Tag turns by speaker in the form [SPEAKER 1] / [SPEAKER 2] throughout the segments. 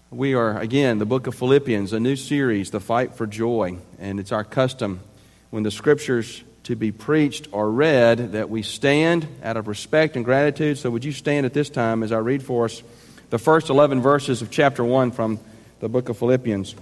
[SPEAKER 1] We are, again, the book of Philippians, a new series, The Fight for Joy. And it's our custom when the scriptures to be preached or read that we stand out of respect and gratitude. So would you stand at this time as I read for us the first 11 verses of chapter 1 from the book of Philippians.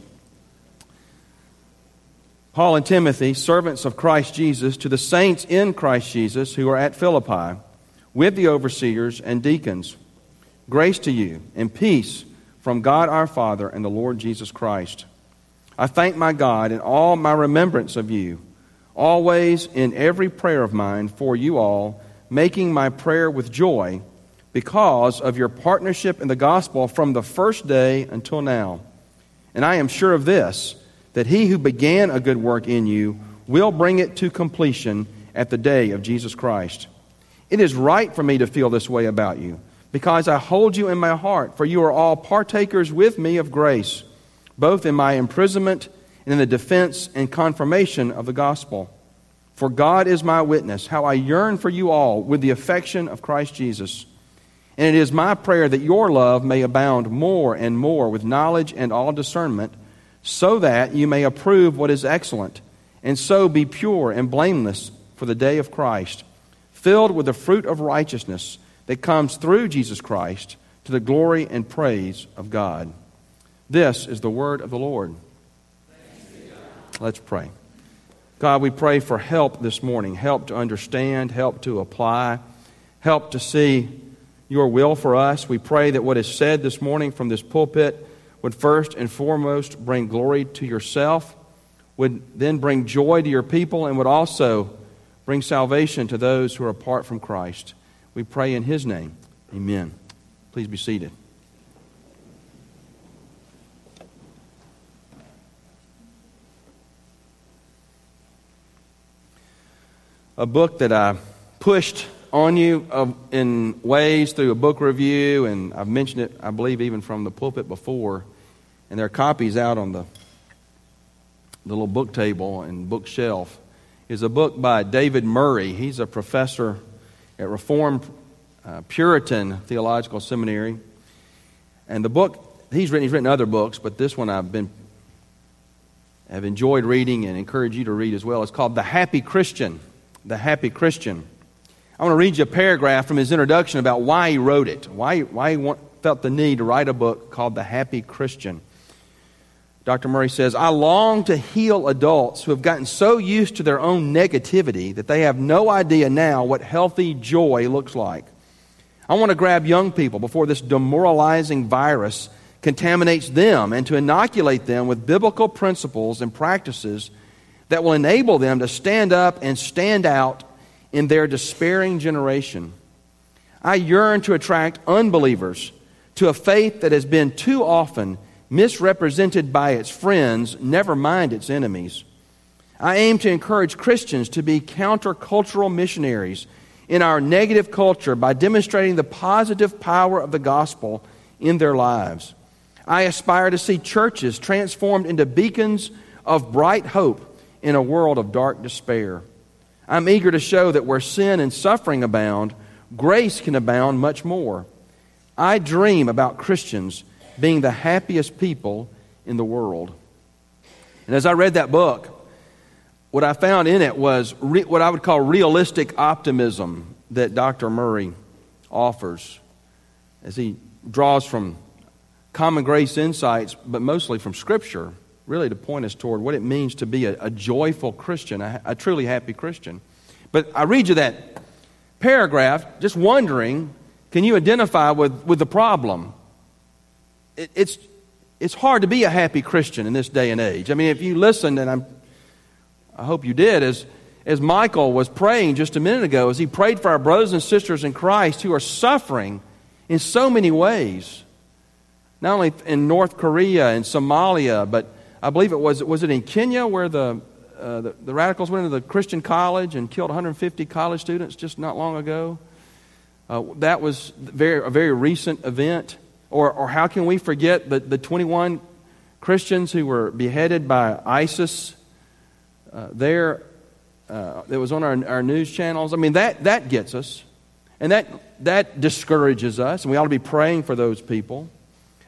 [SPEAKER 1] Paul and Timothy, servants of Christ Jesus, to the saints in Christ Jesus who are at Philippi, with the overseers and deacons, grace to you and peace from God our Father and the Lord Jesus Christ. I thank my God in all my remembrance of you, always in every prayer of mine for you all, making my prayer with joy because of your partnership in the gospel from the first day until now. And I am sure of this, that he who began a good work in you will bring it to completion at the day of Jesus Christ. It is right for me to feel this way about you, because I hold you in my heart, for you are all partakers with me of grace, both in my imprisonment and in the defense and confirmation of the gospel. For God is my witness, how I yearn for you all with the affection of Christ Jesus. And it is my prayer that your love may abound more and more with knowledge and all discernment, so that you may approve what is excellent, and so be pure and blameless for the day of Christ, filled with the fruit of righteousness that comes through Jesus Christ to the glory and praise of God. This is the word of the Lord. Let's pray. God, we pray for help this morning, help to understand, help to apply, help to see your will for us. We pray that what is said this morning from this pulpit would first and foremost bring glory to yourself, would then bring joy to your people, and would also bring salvation to those who are apart from Christ. We pray in His name. Amen. Please be seated. A book that I pushed on you in ways through a book review, and I've mentioned it, I believe, even from the pulpit before, and there are copies out on the little book table and bookshelf, is a book by David Murray. He's a professor at Reformed Puritan Theological Seminary. And the book, he's written other books, but this one I've enjoyed reading and encourage you to read as well. It's called The Happy Christian. The Happy Christian. I want to read you a paragraph from his introduction about why he wrote it, why he felt the need to write a book called The Happy Christian. Dr. Murray says, I long to heal adults who have gotten so used to their own negativity that they have no idea now what healthy joy looks like. I want to grab young people before this demoralizing virus contaminates them and to inoculate them with biblical principles and practices that will enable them to stand up and stand out in their despairing generation. I yearn to attract unbelievers to a faith that has been too often misrepresented by its friends, never mind its enemies. I aim to encourage Christians to be countercultural missionaries in our negative culture by demonstrating the positive power of the gospel in their lives. I aspire to see churches transformed into beacons of bright hope in a world of dark despair. I'm eager to show that where sin and suffering abound, grace can abound much more. I dream about Christians being the happiest people in the world. And as I read that book, what I found in it was what I would call realistic optimism that Dr. Murray offers as he draws from common grace insights, but mostly from Scripture, really to point us toward what it means to be a joyful Christian, a truly happy Christian. But I read you that paragraph just wondering, can you identify with the problem? It's hard to be a happy Christian in this day and age. I mean, if you listened, and I hope you did, as Michael was praying just a minute ago, as he prayed for our brothers and sisters in Christ who are suffering in so many ways, not only in North Korea and Somalia, but I believe was it in Kenya where the radicals went into the Christian college and killed 150 college students just not long ago? That was a very recent event. Or how can we forget the 21 Christians who were beheaded by ISIS that was on our news channels? I mean, that gets us. And that discourages us, and we ought to be praying for those people.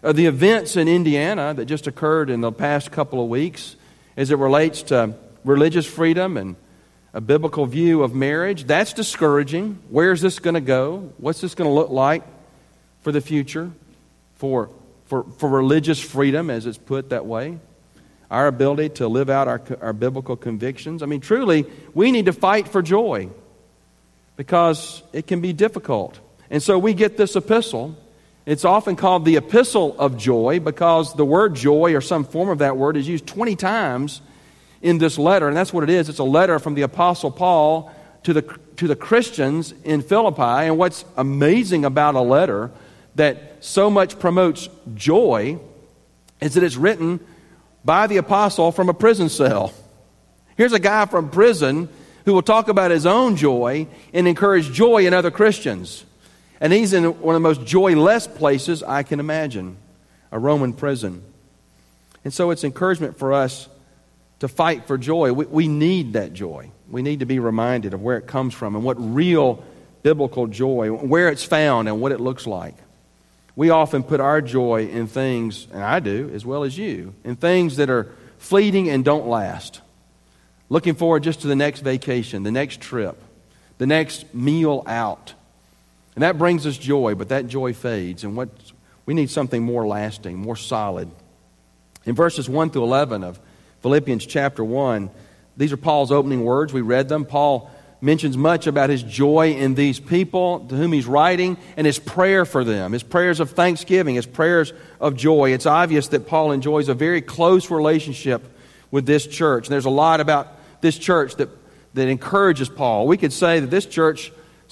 [SPEAKER 1] the events in Indiana that just occurred in the past couple of weeks as it relates to religious freedom and a biblical view of marriage. That's discouraging. Where is this going to go? What's this going to look like for the future, for religious freedom, as it's put that way? Our ability to live out our biblical convictions. I mean, truly, we need to fight for joy because it can be difficult. And so we get this epistle. It's often called the Epistle of Joy because the word joy or some form of that word is used 20 times in this letter, and that's what it is. It's a letter from the Apostle Paul to the Christians in Philippi. And what's amazing about a letter that so much promotes joy is that it's written by the apostle from a prison cell. Here's a guy from prison who will talk about his own joy and encourage joy in other Christians. And he's in one of the most joyless places I can imagine, a Roman prison. And so it's encouragement for us to fight for joy. We need that joy. We need to be reminded of where it comes from and what real biblical joy, where it's found and what it looks like. We often put our joy in things, and I do as well as you, in things that are fleeting and don't last. Looking forward just to the next vacation, the next trip, the next meal out. And that brings us joy, but that joy fades. And we need something more lasting, more solid. In verses 1 through 11 of Philippians chapter 1, these are Paul's opening words. We read them. Paul mentions much about his joy in these people to whom he's writing and his prayer for them, his prayers of thanksgiving, his prayers of joy. It's obvious that Paul enjoys a very close relationship with this church. And there's a lot about this church that encourages Paul. We could say that this church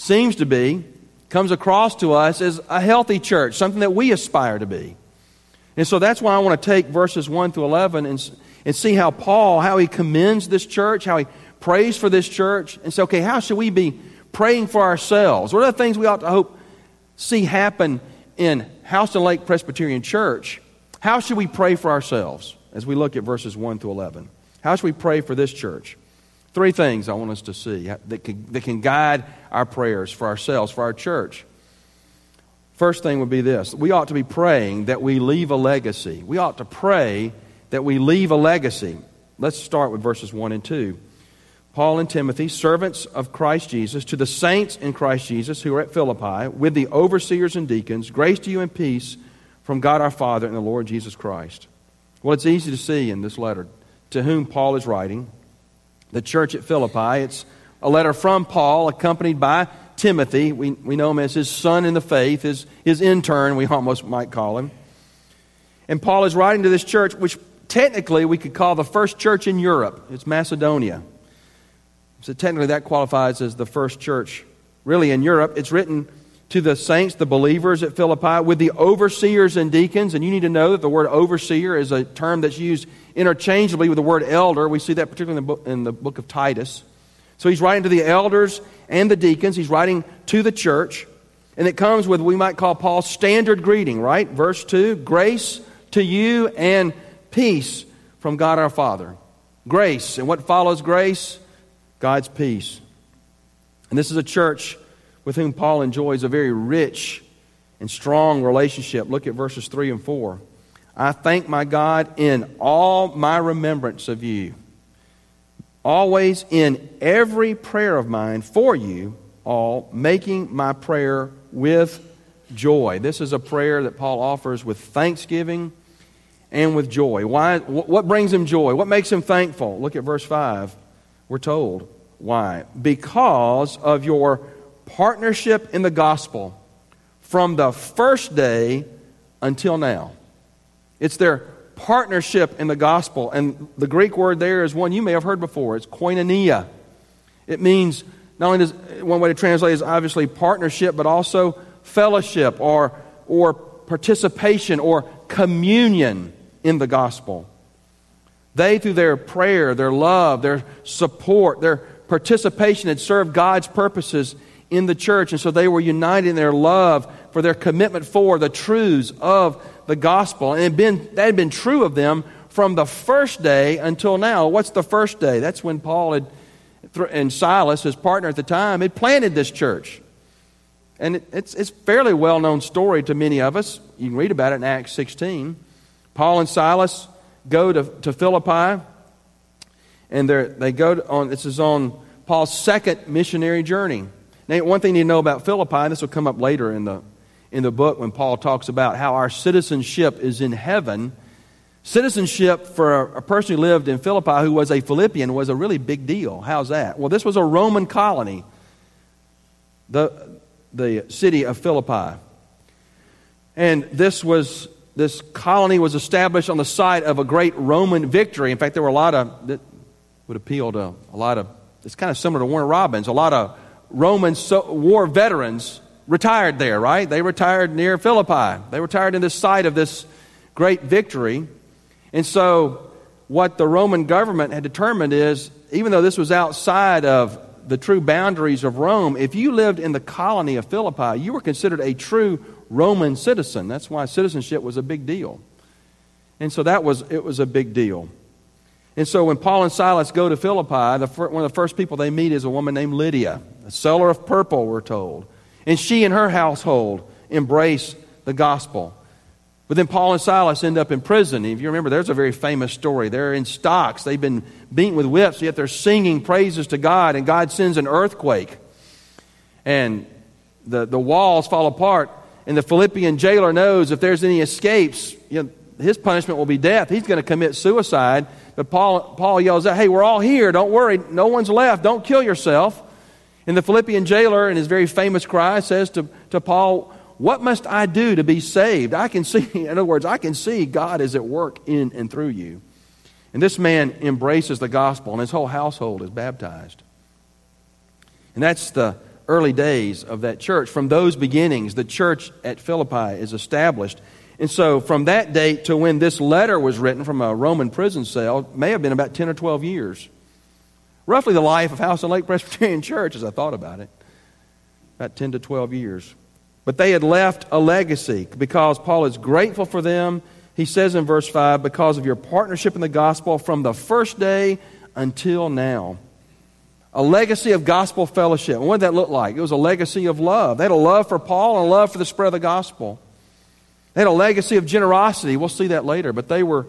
[SPEAKER 1] comes across to us as a healthy church, something that we aspire to be. And so that's why I want to take verses 1 through 11 and see how he commends this church, how he prays for this church, and say, okay, how should we be praying for ourselves? What are the things we ought to see happen in Houston Lake Presbyterian Church? How should we pray for ourselves as we look at verses 1 through 11? How should we pray for this church? 3 things I want us to see that can guide our prayers for ourselves, for our church. First thing would be this. We ought to be praying that we leave a legacy. We ought to pray that we leave a legacy. Let's start with verses 1 and 2. Paul and Timothy, servants of Christ Jesus, to the saints in Christ Jesus who are at Philippi, with the overseers and deacons, grace to you and peace from God our Father and the Lord Jesus Christ. Well, it's easy to see in this letter to whom Paul is writing. The church at Philippi, it's a letter from Paul accompanied by Timothy. We know him as his son in the faith, his intern, we almost might call him. And Paul is writing to this church, which technically we could call the first church in Europe. It's Macedonia. So technically that qualifies as the first church really in Europe. It's written to the saints, the believers at Philippi, with the overseers and deacons. And you need to know that the word overseer is a term that's used interchangeably with the word elder. We see that particularly in the book of Titus. So he's writing to the elders and the deacons. He's writing to the church. And it comes with, we might call Paul's standard greeting, right? Verse 2, grace to you and peace from God our Father. Grace. And what follows grace? God's peace. And this is a church with whom Paul enjoys a very rich and strong relationship. Look at verses 3 and 4. I thank my God in all my remembrance of you, always in every prayer of mine for you all, making my prayer with joy. This is a prayer that Paul offers with thanksgiving and with joy. Why? What brings him joy? What makes him thankful? Look at verse 5. We're told why. Because of your partnership in the gospel from the first day until now. It's their partnership in the gospel. And the Greek word there is one you may have heard before. It's koinonia. It means, not only does one way to translate is obviously partnership, but also fellowship or participation or communion in the gospel. They, through their prayer, their love, their support, their participation, had served God's purposes in the church. And so they were united in their love for their commitment for the truths of the gospel. And that had been true of them from the first day until now. What's the first day? That's when Paul and Silas, his partner at the time, had planted this church. And it's a fairly well-known story to many of us. You can read about it in Acts 16. Paul and Silas go to Philippi, and they go on. This is on Paul's second missionary journey. Now, one thing you need to know about Philippi, and this will come up later in the book when Paul talks about how our citizenship is in heaven. Citizenship for a person who lived in Philippi who was a Philippian was a really big deal. How's that? Well, this was a Roman colony, the city of Philippi. And this colony was established on the site of a great Roman victory. In fact, there were a lot of, that would appeal to a lot of, it's kind of similar to Warner Robins, a lot of Roman war veterans retired there, right? They retired near Philippi. They retired in this site of this great victory. And so what the Roman government had determined is, even though this was outside of the true boundaries of Rome, if you lived in the colony of Philippi, you were considered a true Roman citizen. That's why citizenship was a big deal. And so it was a big deal. And so when Paul and Silas go to Philippi, one of the first people they meet is a woman named Lydia, a seller of purple, we're told. And she and her household embrace the gospel. But then Paul and Silas end up in prison. If you remember, there's a very famous story. They're in stocks. They've been beaten with whips, yet they're singing praises to God, and God sends an earthquake. And the walls fall apart, and the Philippian jailer knows if there's any escapes, his punishment will be death. He's going to commit suicide. But Paul yells out, "Hey, we're all here. Don't worry. No one's left. Don't kill yourself." And the Philippian jailer, in his very famous cry, says to Paul, "What must I do to be saved?" I can see, in other words, I can see God is at work in and through you. And this man embraces the gospel, and his whole household is baptized. And that's the early days of that church. From those beginnings, the church at Philippi is established. And so from that date to when this letter was written from a Roman prison cell, may have been about 10 or 12 years. Roughly the life of House and Lake Presbyterian Church, as I thought about it. About 10 to 12 years. But they had left a legacy because Paul is grateful for them. He says in verse 5, because of your partnership in the gospel from the first day until now. A legacy of gospel fellowship. And what did that look like? It was a legacy of love. They had a love for Paul and a love for the spread of the gospel. They had a legacy of generosity. We'll see that later. But they were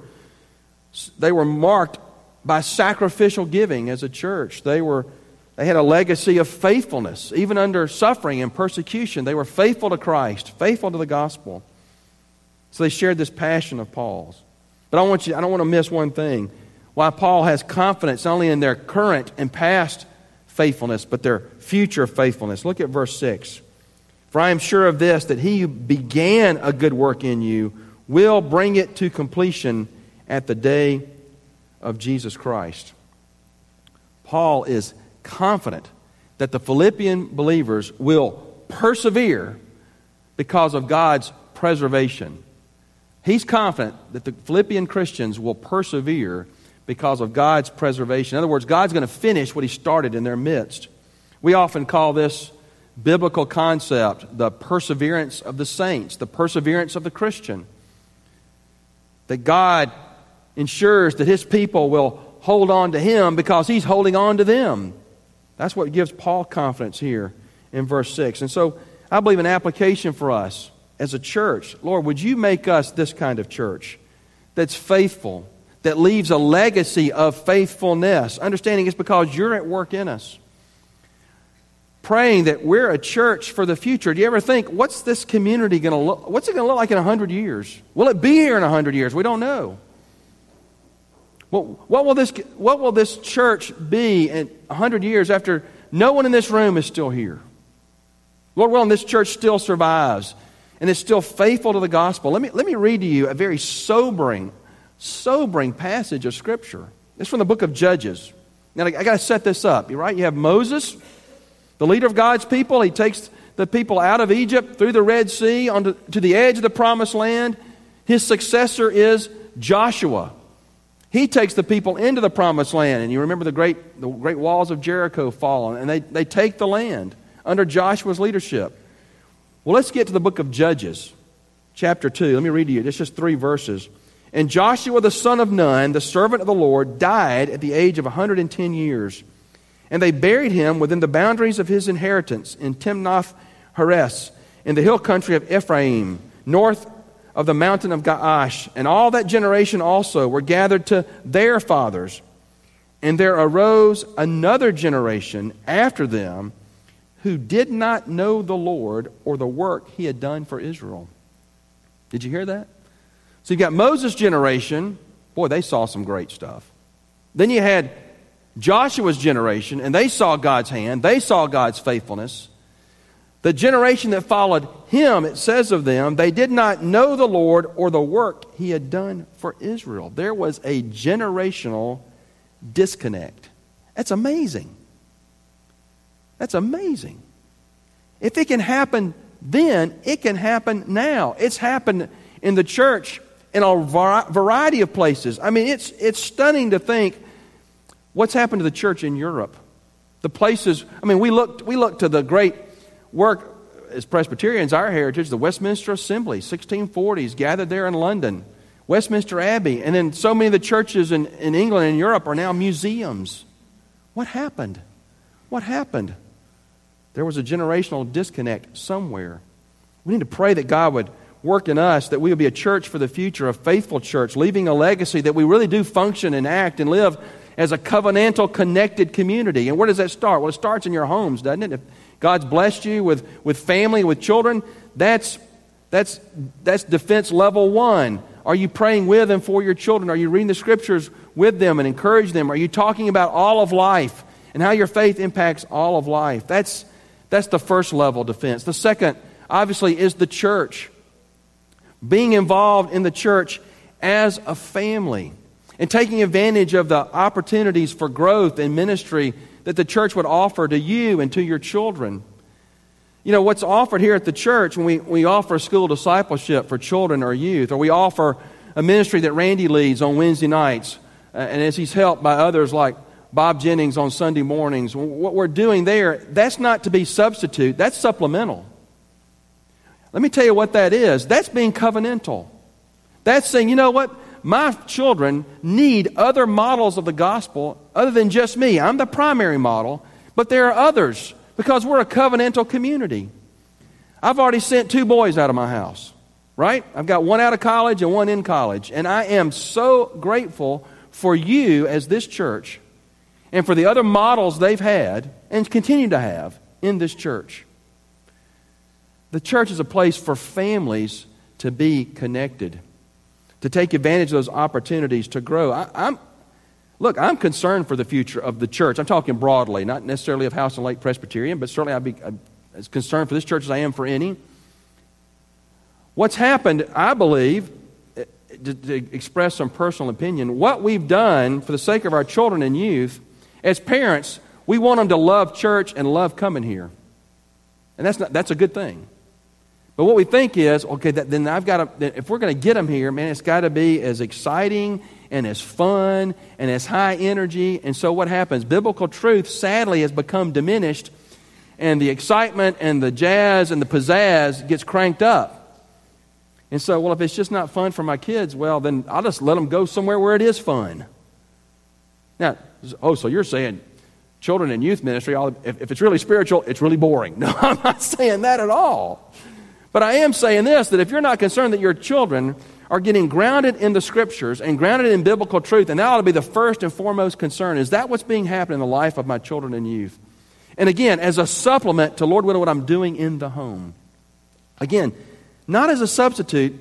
[SPEAKER 1] marked by sacrificial giving as a church. They had a legacy of faithfulness. Even under suffering and persecution, they were faithful to Christ, faithful to the gospel. So they shared this passion of Paul's. But I don't want to miss one thing. Why Paul has confidence not only in their current and past faithfulness, but their future faithfulness. Look at verse 6. For I am sure of this, that he who began a good work in you will bring it to completion at the day of Jesus Christ. Paul is confident that the Philippian believers will persevere because of God's preservation. He's confident that the Philippian Christians will persevere because of God's preservation. In other words, God's going to finish what He started in their midst. We often call this biblical concept the perseverance of the saints, the perseverance of the Christian. That God ensures that His people will hold on to Him because He's holding on to them. That's what gives Paul confidence here in verse 6. And so I believe an application for us as a church. Lord, would you make us this kind of church that's faithful, that leaves a legacy of faithfulness, understanding it's because you're at work in us. Praying that we're a church for the future. Do you ever think, what's this community going to look? What's it going to look like in 100 years? Will it be here in 100 years? We don't know. What will this church be in 100 years after no one in this room is still here? Lord willing, this church still survives and is still faithful to the gospel. Let me read to you a very sobering passage of Scripture. It's from the book of Judges. Now, I got to set this up. You're right. You have Moses, the leader of God's people. He takes the people out of Egypt through the Red Sea to the edge of the Promised Land. His successor is Joshua. He takes the people into the Promised Land. And you remember the great walls of Jericho fall, and they take the land under Joshua's leadership. Well, let's get to the book of Judges, chapter 2. Let me read to you. It's just 3 verses. And Joshua the son of Nun, the servant of the Lord, died at the age of 110 years. And they buried him within the boundaries of his inheritance in Timnath Heres, in the hill country of Ephraim, north of the mountain of Gaash. And all that generation also were gathered to their fathers. And there arose another generation after them who did not know the Lord or the work he had done for Israel. Did you hear that? So you got Moses' generation. Boy, they saw some great stuff. Then you had Joshua's generation, and they saw God's hand. They saw God's faithfulness. The generation that followed him, it says of them, they did not know the Lord or the work he had done for Israel. There was a generational disconnect. That's amazing. That's amazing. If it can happen then, it can happen now. It's happened in the church in a variety of places. I mean, it's stunning to think what's happened to the church in Europe. The places, I mean, we look to the great work as Presbyterians, our heritage, the Westminster Assembly, 1640s, gathered there in London, Westminster Abbey, and then so many of the churches in England and Europe are now museums. What happened? What happened? There was a generational disconnect somewhere. We need to pray that God would work in us, that we would be a church for the future, a faithful church, leaving a legacy that we really do function and act and live as a covenantal, connected community. And where does that start? Well, it starts in your homes, doesn't it? If God's blessed you with family, with children, that's defense level 1. Are you praying with and for your children? Are you reading the Scriptures with them and encouraging them? Are you talking about all of life and how your faith impacts all of life? That's the first level defense. The second, obviously, is the church. Being involved in the church as a family and taking advantage of the opportunities for growth and ministry that the church would offer to you and to your children. You know, what's offered here at the church when we offer school discipleship for children or youth, or we offer a ministry that Randy leads on Wednesday nights, and as he's helped by others like Bob Jennings on Sunday mornings, what we're doing there, that's not to be substitute, that's supplemental. Let me tell you what that is. That's being covenantal. That's saying, you know what? My children need other models of the gospel other than just me. I'm the primary model, but there are others because we're a covenantal community. I've already sent 2 boys out of my house, right? I've got one out of college and one in college. And I am so grateful for you as this church and for the other models they've had and continue to have in this church. The church is a place for families to be connected, to take advantage of those opportunities to grow. I'm concerned for the future of the church. I'm talking broadly, not necessarily of House and Lake Presbyterian, but certainly I'd be as concerned for this church as I am for any. What's happened, I believe, to express some personal opinion, what we've done for the sake of our children and youth, as parents, we want them to love church and love coming here. And that's a good thing. But what we think is, okay, then if we're going to get them here, man, it's got to be as exciting and as fun and as high energy. And so what happens? Biblical truth, sadly, has become diminished, and the excitement and the jazz and the pizzazz gets cranked up. And so, well, if it's just not fun for my kids, well, then I'll just let them go somewhere where it is fun. Now, so you're saying children and youth ministry, if it's really spiritual, it's really boring. No, I'm not saying that at all. But I am saying this, that if you're not concerned that your children are getting grounded in the Scriptures and grounded in biblical truth, and that ought to be the first and foremost concern, is that what's being happening in the life of my children and youth? And again, as a supplement to, Lord willing, what I'm doing in the home. Again, not as a substitute.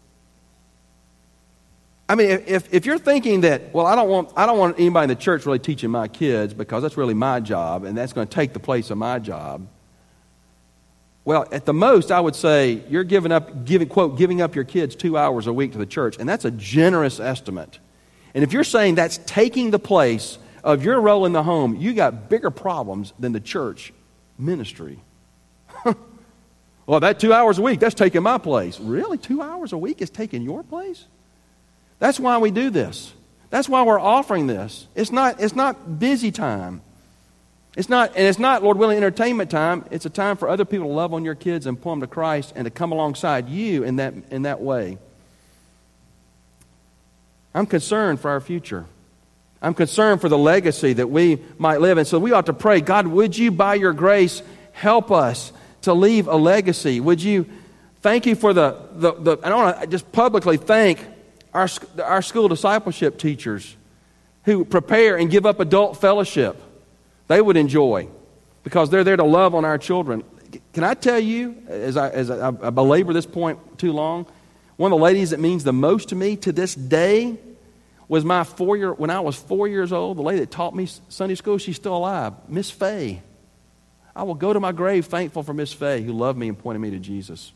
[SPEAKER 1] I mean, if you're thinking that, well, I don't want anybody in the church really teaching my kids because that's really my job and that's going to take the place of my job. Well, at the most, I would say you're giving up your kids 2 hours a week to the church, and that's a generous estimate. And if you're saying that's taking the place of your role in the home, you got bigger problems than the church ministry. Well, that 2 hours a week, that's taking my place. Really? 2 hours a week is taking your place? That's why we do this. That's why we're offering this. It's not busy time. It's not, Lord willing, entertainment time. It's a time for other people to love on your kids and pull them to Christ and to come alongside you in that way. I'm concerned for our future. I'm concerned for the legacy that we might live. And so we ought to pray, God, would you, by your grace, help us to leave a legacy. Would you thank you for I want to just publicly thank our school discipleship teachers who prepare and give up adult fellowship they would enjoy because they're there to love on our children. Can I tell you, as I belabor this point too long, one of the ladies that means the most to me to this day was when I was 4 years old, the lady that taught me Sunday school. She's still alive, Miss Fay. I will go to my grave thankful for Miss Fay, who loved me and pointed me to Jesus.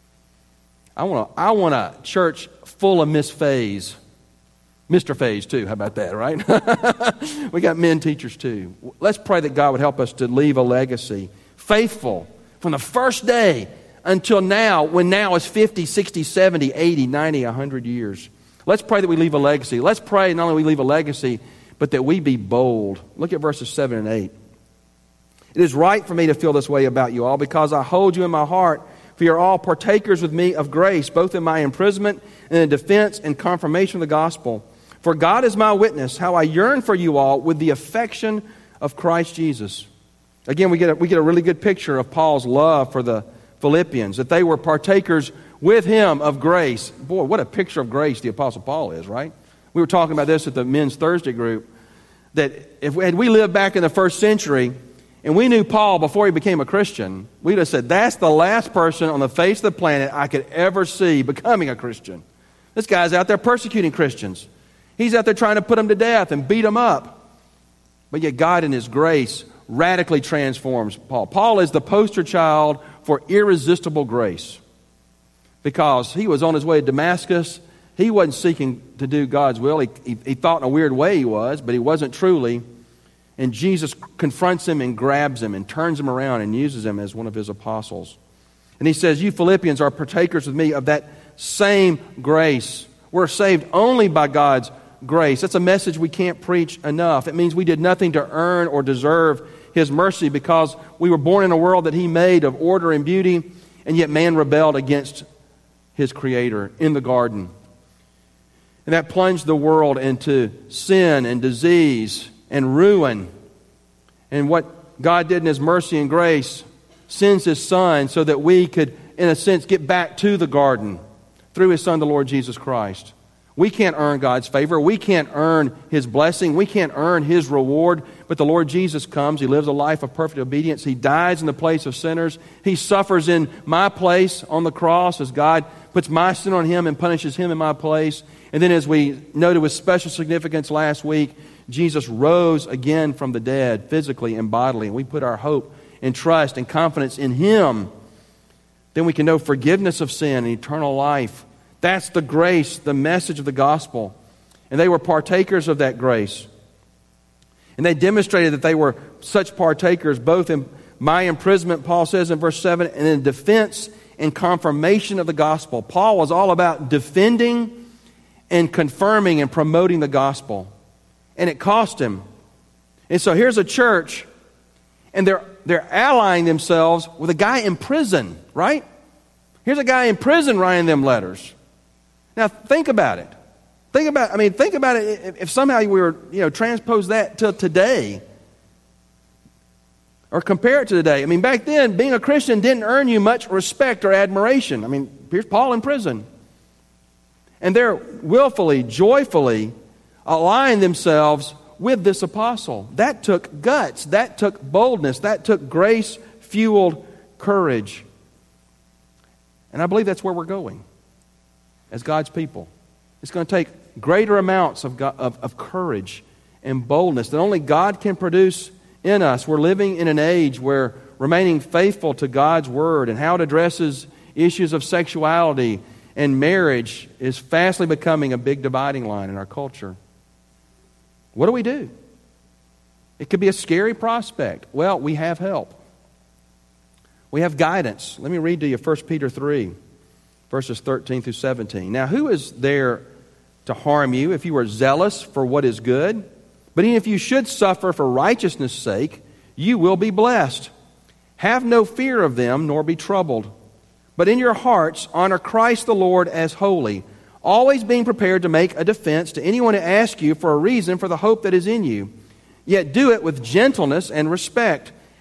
[SPEAKER 1] I want a church full of Miss Fays. Mr. Fays too, how about that, right? We got men teachers too. Let's pray that God would help us to leave a legacy. Faithful from the first day until now, when now is 50, 60, 70, 80, 90, 100 years. Let's pray that we leave a legacy. Let's pray not only we leave a legacy, but that we be bold. Look at verses 7 and 8. It is right for me to feel this way about you all, because I hold you in my heart, for you are all partakers with me of grace, both in my imprisonment and in defense and confirmation of the gospel. For God is my witness, how I yearn for you all with the affection of Christ Jesus. Again, we get a really good picture of Paul's love for the Philippians, that they were partakers with him of grace. Boy, what a picture of grace the Apostle Paul is, right? We were talking about this at the Men's Thursday group, that if we lived back in the first century and we knew Paul before he became a Christian, we'd have said, that's the last person on the face of the planet I could ever see becoming a Christian. This guy's out there persecuting Christians. He's out there trying to put them to death and beat them up. But yet God in His grace radically transforms Paul. Paul is the poster child for irresistible grace, because he was on his way to Damascus. He wasn't seeking to do God's will. He thought in a weird way he was, but he wasn't truly. And Jesus confronts him and grabs him and turns him around and uses him as one of His apostles. And he says, you Philippians are partakers with me of that same grace. We're saved only by God's grace. That's a message we can't preach enough. It means we did nothing to earn or deserve His mercy, because we were born in a world that He made of order and beauty, and yet man rebelled against his Creator in the garden. And that plunged the world into sin and disease and ruin. And what God did in His mercy and grace, sends His Son so that we could, in a sense, get back to the garden through His Son, the Lord Jesus Christ. We can't earn God's favor. We can't earn His blessing. We can't earn His reward. But the Lord Jesus comes. He lives a life of perfect obedience. He dies in the place of sinners. He suffers in my place on the cross as God puts my sin on Him and punishes Him in my place. And then, as we noted with special significance last week, Jesus rose again from the dead, physically and bodily. And we put our hope and trust and confidence in Him. Then we can know forgiveness of sin and eternal life. That's the grace, the message of the gospel. And they were partakers of that grace. And they demonstrated that they were such partakers both in my imprisonment, Paul says in verse 7, and in defense and confirmation of the gospel. Paul was all about defending and confirming and promoting the gospel. And it cost him. And so here's a church, and they're allying themselves with a guy in prison, right? Here's a guy in prison writing them letters. Now, think about it. Think about it if somehow we were, transpose that to today. Or compare it to today. Back then, being a Christian didn't earn you much respect or admiration. Here's Paul in prison. And they're willfully, joyfully aligning themselves with this apostle. That took guts. That took boldness. That took grace-fueled courage. And I believe that's where we're going as God's people. It's going to take greater amounts of courage and boldness that only God can produce in us. We're living in an age where remaining faithful to God's Word and how it addresses issues of sexuality and marriage is fastly becoming a big dividing line in our culture. What do we do? It could be a scary prospect. Well, we have help. We have guidance. Let me read to you 1 Peter 3. Verses 13 through 17. Now, who is there to harm you if you are zealous for what is good? But even if you should suffer for righteousness' sake, you will be blessed. Have no fear of them, nor be troubled. But in your hearts honor Christ the Lord as holy, always being prepared to make a defense to anyone who asks you for a reason for the hope that is in you. Yet do it with gentleness and respect,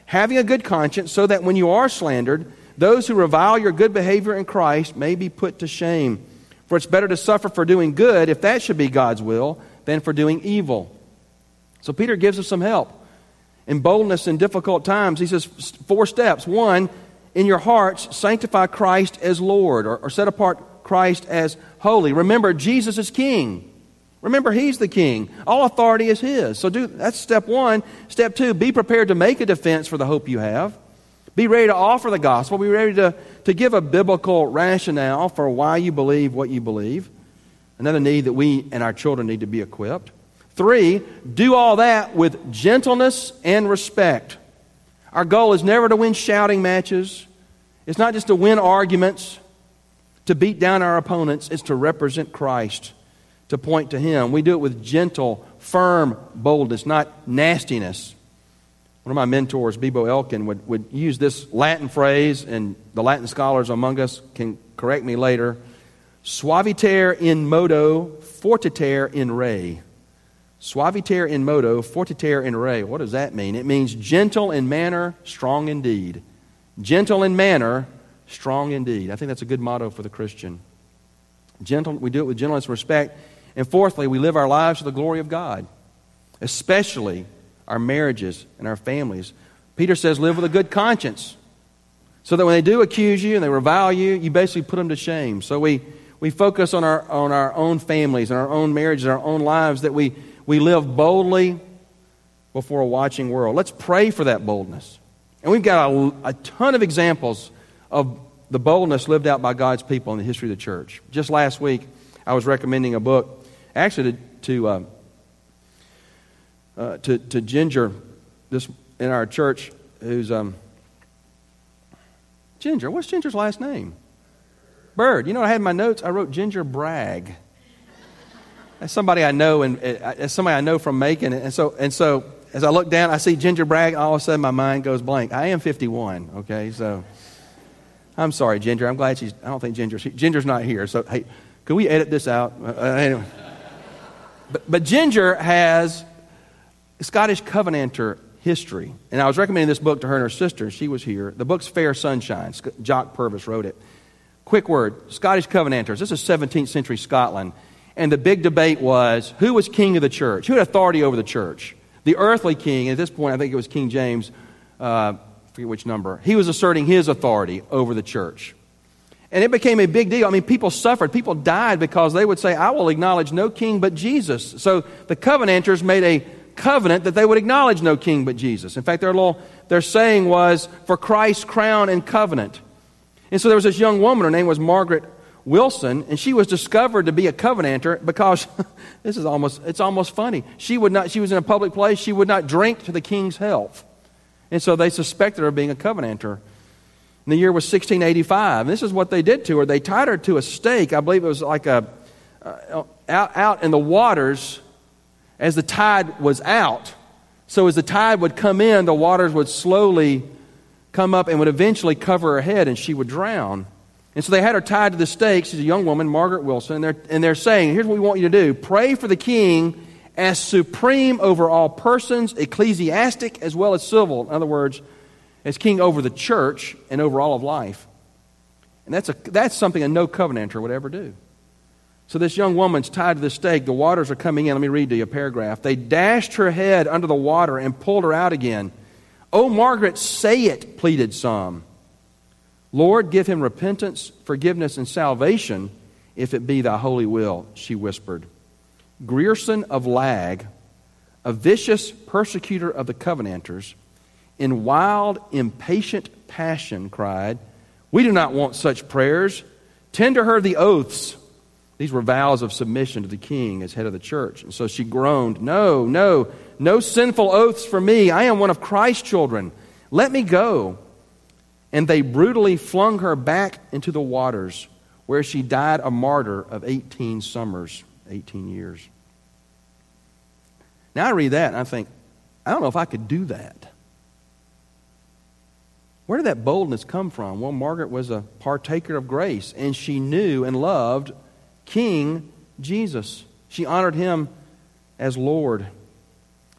[SPEAKER 1] having a good conscience, so that when you are slandered, those who revile your good behavior in Christ may be put to shame. For it's better to suffer for doing good, if that should be God's will, than for doing evil. So Peter gives us some help in boldness in difficult times. He says 4 steps. 1, in your hearts, sanctify Christ as Lord, or set apart Christ as holy. Remember, Jesus is King. Remember, He's the King. All authority is His. So that's step 1. Step 2, be prepared to make a defense for the hope you have. Be ready to offer the gospel. Be ready to give a biblical rationale for why you believe what you believe. Another need that we and our children need to be equipped. 3, do all that with gentleness and respect. Our goal is never to win shouting matches. It's not just to win arguments, to beat down our opponents. It's to represent Christ, to point to Him. We do it with gentle, firm boldness, not nastiness. One of my mentors, Bebo Elkin, would use this Latin phrase, and the Latin scholars among us can correct me later. Suaviter in modo, fortiter in re. Suaviter in modo, fortiter in re. What does that mean? It means gentle in manner, strong in deed. Gentle in manner, strong in deed. I think that's a good motto for the Christian. Gentle, we do it with gentleness and respect. And fourthly, we live our lives to the glory of God, especially our marriages and our families. Peter says, live with a good conscience, so that when they do accuse you and they revile you, you basically put them to shame. So we focus on our own families and our own marriages, our own lives, that we live boldly before a watching world. Let's pray for that boldness. And we've got a ton of examples of the boldness lived out by God's people in the history of the church. Just last week, I was recommending a book, actually to Ginger, this in our church, who's Ginger. What's Ginger's last name? Bird. You know what I had in my notes? I wrote Ginger Bragg. That's somebody I know, and as somebody I know from Macon. And so as I look down, I see Ginger Bragg. All of a sudden, my mind goes blank. I am 51. Okay, so I'm sorry, Ginger. I'm glad I don't think Ginger's not here. So hey, could we edit this out? Anyway, but Ginger has Scottish Covenanter history. And I was recommending this book to her and her sister. She was here. The book's Fair Sunshine. Jock Purvis wrote it. Quick word, Scottish Covenanters. This is 17th century Scotland. And the big debate was, who was king of the church? Who had authority over the church? The earthly king, at this point I think it was King James, I forget which number. He was asserting his authority over the church. And it became a big deal. I mean, people suffered. People died because they would say, I will acknowledge no king but Jesus. So the Covenanters made a covenant that they would acknowledge no king but Jesus. In fact, their saying was, for Christ's crown and covenant. And so there was this young woman, her name was Margaret Wilson, and she was discovered to be a Covenanter because, it's almost funny. She was in a public place, she would not drink to the king's health. And so they suspected her of being a Covenanter. And the year was 1685. And this is what they did to her. They tied her to a stake. I believe it was like out in the waters as the tide was out. So as the tide would come in, the waters would slowly come up and would eventually cover her head, and she would drown. And so they had her tied to the stake. She's a young woman, Margaret Wilson, and they're saying, here's what we want you to do. Pray for the king as supreme over all persons, ecclesiastic as well as civil. In other words, as king over the church and over all of life. And that's something a no covenanter would ever do. So this young woman's tied to the stake. The waters are coming in. Let me read to you a paragraph. They dashed her head under the water and pulled her out again. "Oh, Margaret, say it," pleaded some. "Lord, give him repentance, forgiveness, and salvation, if it be thy holy will," she whispered. Grierson of Lag, a vicious persecutor of the Covenanters, in wild, impatient passion cried, "We do not want such prayers. Tender her the oaths." These were vows of submission to the king as head of the church. And so she groaned, No sinful oaths for me. I am one of Christ's children. Let me go." And they brutally flung her back into the waters, where she died a martyr of 18 summers, 18 years. Now I read that and I think, I don't know if I could do that. Where did that boldness come from? Well, Margaret was a partaker of grace, and she knew and loved King Jesus. She honored him as Lord.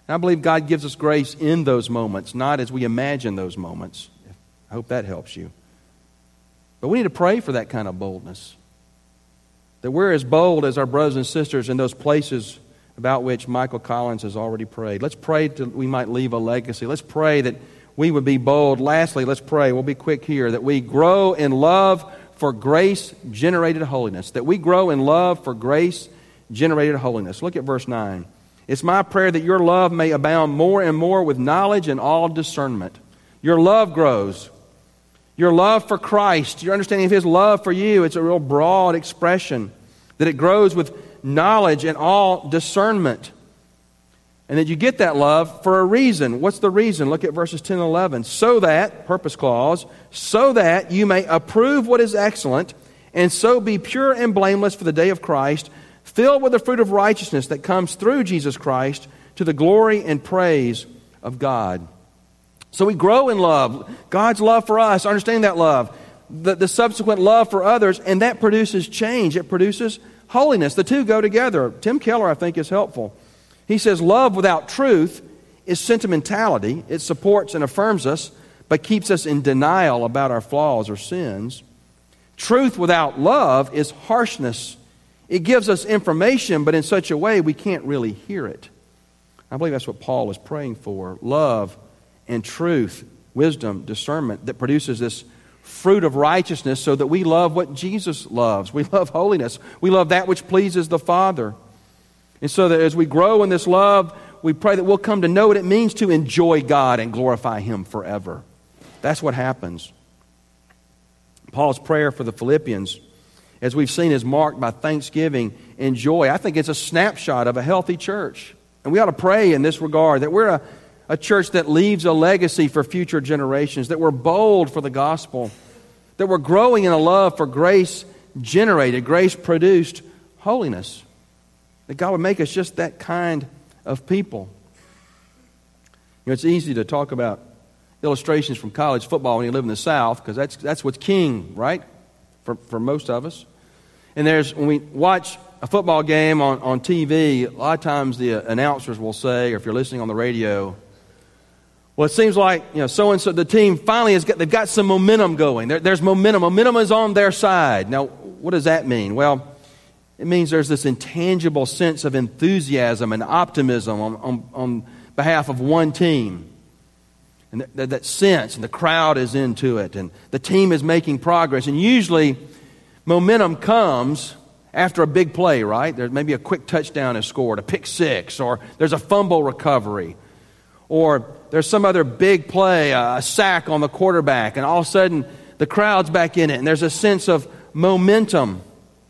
[SPEAKER 1] And I believe God gives us grace in those moments, not as we imagine those moments. I hope that helps you. But we need to pray for that kind of boldness. That we're as bold as our brothers and sisters in those places about which Michael Collins has already prayed. Let's pray that we might leave a legacy. Let's pray that we would be bold. Lastly, let's pray, we'll be quick here, that we grow in love for grace-generated holiness. That we grow in love for grace-generated holiness. Look at verse 9. It's my prayer that your love may abound more and more with knowledge and all discernment. Your love grows. Your love for Christ, your understanding of His love for you, it's a real broad expression. That it grows with knowledge and all discernment. And that you get that love for a reason. What's the reason? Look at verses 10 and 11. So that, purpose clause, so that you may approve what is excellent, and so be pure and blameless for the day of Christ, filled with the fruit of righteousness that comes through Jesus Christ to the glory and praise of God. So we grow in love. God's love for us, understanding that love, the subsequent love for others, and that produces change. It produces holiness. The two go together. Tim Keller, I think, is helpful. He says, love without truth is sentimentality. It supports and affirms us, but keeps us in denial about our flaws or sins. Truth without love is harshness. It gives us information, but in such a way we can't really hear it. I believe that's what Paul is praying for. Love and truth, wisdom, discernment that produces this fruit of righteousness so that we love what Jesus loves. We love holiness. We love that which pleases the Father. And so that as we grow in this love, we pray that we'll come to know what it means to enjoy God and glorify Him forever. That's what happens. Paul's prayer for the Philippians, as we've seen, is marked by thanksgiving and joy. I think it's a snapshot of a healthy church. And we ought to pray in this regard that we're a church that leaves a legacy for future generations, that we're bold for the gospel, that we're growing in a love for grace-generated, grace-produced holiness. That God would make us just that kind of people. You know, it's easy to talk about illustrations from college football when you live in the South, because that's what's king, right? For most of us. And when we watch a football game on TV, a lot of times the announcers will say, or if you're listening on the radio, well, it seems like, so-and-so, the team finally they've got some momentum going. There's momentum. Momentum is on their side. Now, what does that mean? Well, it means there's this intangible sense of enthusiasm and optimism on behalf of one team. And that sense, and the crowd is into it, and the team is making progress. And usually, momentum comes after a big play, right? There's maybe a quick touchdown is scored, a pick six, or there's a fumble recovery, or there's some other big play, a sack on the quarterback, and all of a sudden, the crowd's back in it, and there's a sense of momentum.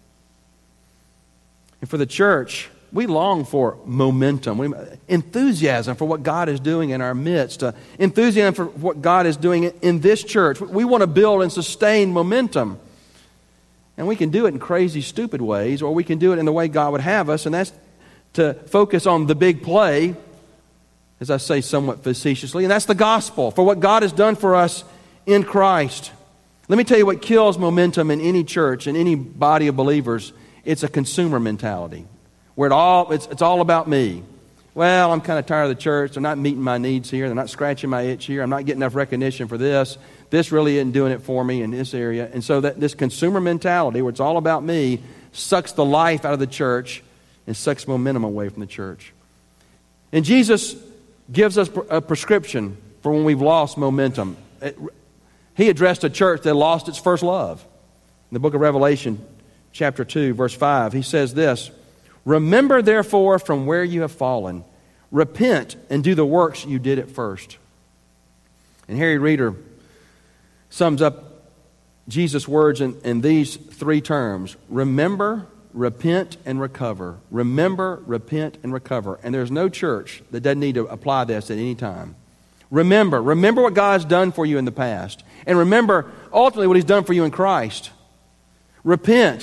[SPEAKER 1] And for the church, we long for momentum, enthusiasm for what God is doing in our midst, enthusiasm for what God is doing in this church. We want to build and sustain momentum. And we can do it in crazy, stupid ways, or we can do it in the way God would have us, and that's to focus on the big play, as I say somewhat facetiously, and that's the gospel, for what God has done for us in Christ. Let me tell you what kills momentum in any church, in any body of believers. It's a consumer mentality, where it's all about me. Well, I'm kind of tired of the church. They're not meeting my needs here. They're not scratching my itch here. I'm not getting enough recognition for this. This really isn't doing it for me in this area. And so that this consumer mentality, where it's all about me, sucks the life out of the church and sucks momentum away from the church. And Jesus gives us a prescription for when we've lost momentum. He addressed a church that lost its first love. In the book of Revelation, chapter 2, verse 5, he says this, "Remember therefore from where you have fallen. Repent and do the works you did at first." And Harry Reeder sums up Jesus' words in these three terms: remember, repent, and recover. Remember, repent, and recover. And there's no church that doesn't need to apply this at any time. Remember what God's done for you in the past. And remember ultimately what He's done for you in Christ. Repent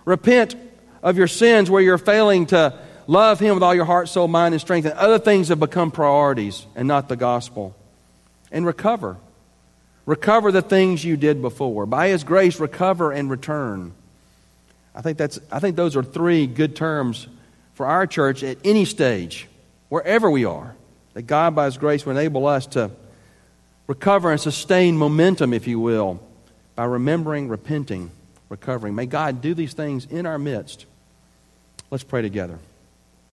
[SPEAKER 1] of your sins where you're failing to love Him with all your heart, soul, mind, and strength, and other things have become priorities and not the gospel. And recover the things you did before. By His grace, recover and return. I think those are three good terms for our church at any stage, wherever we are. that God, by His grace, will enable us to recover and sustain momentum, if you will, by remembering, repenting, recovering. May God do these things in our midst. Let's pray together.